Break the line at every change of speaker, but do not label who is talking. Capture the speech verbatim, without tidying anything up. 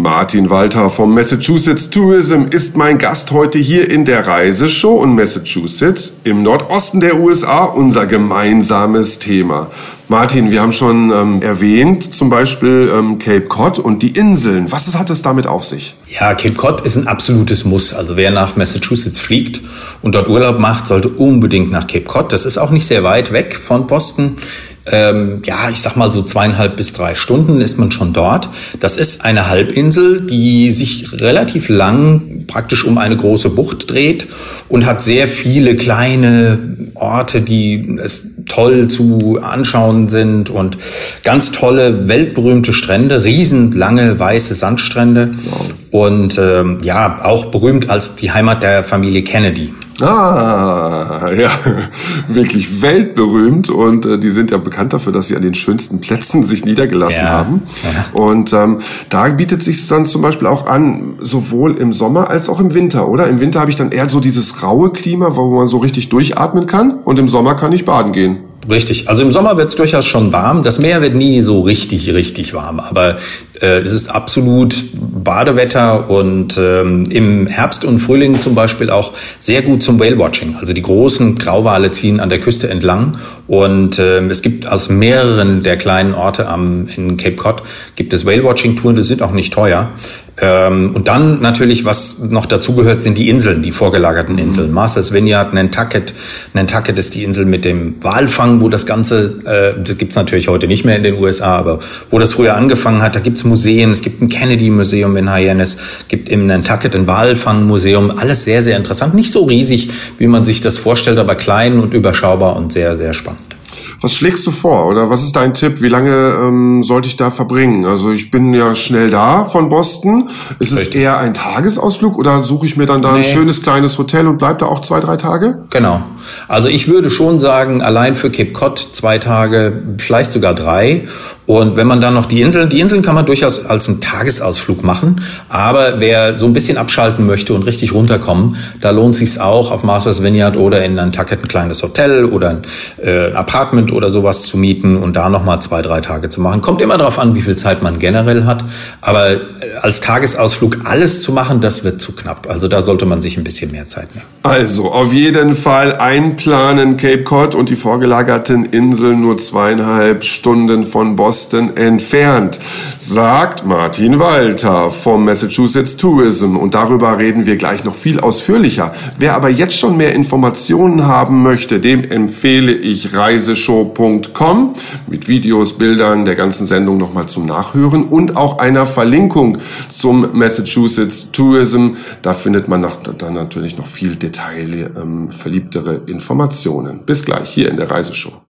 Martin Walter vom Massachusetts Tourism ist mein Gast heute hier in der Reiseshow, und Massachusetts im Nordosten der U S A, unser gemeinsames Thema. Martin, wir haben schon ähm, erwähnt, zum Beispiel ähm, Cape Cod und die Inseln. Was hat es damit auf sich?
Ja, Cape Cod ist ein absolutes Muss. Also wer nach Massachusetts fliegt und dort Urlaub macht, sollte unbedingt nach Cape Cod. Das ist auch nicht sehr weit weg von Boston. Ähm, ja, ich sag mal so zweieinhalb bis drei Stunden ist man schon dort. Das ist eine Halbinsel, die sich relativ lang praktisch um eine große Bucht dreht und hat sehr viele kleine Orte, die es toll zu anschauen sind, und ganz tolle, weltberühmte Strände, riesenlange weiße Sandstrände. Wow. Und ähm, ja, auch berühmt als die Heimat der Familie Kennedy.
Ah, ja, wirklich weltberühmt, und äh, die sind ja bekannt dafür, dass sie an den schönsten Plätzen sich niedergelassen ja. haben. Ja. Und ähm, da bietet sich dann zum Beispiel auch an, sowohl im Sommer als auch im Winter, oder? Im Winter habe ich dann eher so dieses raue Klima, wo man so richtig durchatmen kann, und im Sommer kann ich baden gehen.
Richtig. Also im Sommer wird es durchaus schon warm. Das Meer wird nie so richtig, richtig warm. Aber äh, es ist absolut Badewetter, und ähm, im Herbst und Frühling zum Beispiel auch sehr gut zum Whale-Watching. Also die großen Grauwale ziehen an der Küste entlang, und äh, es gibt aus mehreren der kleinen Orte am in Cape Cod gibt es Whale-Watching-Touren, die sind auch nicht teuer. Ähm, und dann natürlich, was noch dazugehört, sind die Inseln, die vorgelagerten Inseln. Martha's Vineyard, Nantucket. Nantucket ist die Insel mit dem Walfang, wo das Ganze, äh, das gibt's natürlich heute nicht mehr in den U S A, aber wo das früher angefangen hat. Da gibt's Museen, es gibt ein Kennedy-Museum in Hyannis, gibt im Nantucket ein Walfangmuseum. Alles sehr, sehr interessant. Nicht so riesig, wie man sich das vorstellt, aber klein und überschaubar und sehr, sehr spannend.
Was schlägst du vor, oder was ist dein Tipp? Wie lange ähm, sollte ich da verbringen? Also ich bin ja schnell da von Boston. Ist Richtig. Es eher ein Tagesausflug, oder suche ich mir dann da nee. ein schönes kleines Hotel und bleib da auch zwei, drei Tage?
Genau. Also ich würde schon sagen, allein für Cape Cod zwei Tage, vielleicht sogar drei. Und wenn man dann noch die Inseln, die Inseln kann man durchaus als einen Tagesausflug machen. Aber wer so ein bisschen abschalten möchte und richtig runterkommen, da lohnt sich's auch, auf Martha's Vineyard oder in Nantucket ein kleines Hotel oder ein, äh, ein Apartment oder sowas zu mieten und da nochmal zwei, drei Tage zu machen. Kommt immer darauf an, wie viel Zeit man generell hat. Aber äh, als Tagesausflug alles zu machen, das wird zu knapp. Also da sollte man sich ein bisschen mehr Zeit nehmen.
Also auf jeden Fall einplanen, Cape Cod und die vorgelagerten Inseln nur zweieinhalb Stunden von Boston entfernt, sagt Martin Walter vom Massachusetts Tourism. Und darüber reden wir gleich noch viel ausführlicher. Wer aber jetzt schon mehr Informationen haben möchte, dem empfehle ich reiseshow punkt com mit Videos, Bildern, der ganzen Sendung nochmal zum Nachhören und auch einer Verlinkung zum Massachusetts Tourism. Da findet man nach, dann natürlich noch viel Detail, ähm, verliebtere Informationen. Bis gleich hier in der Reiseshow.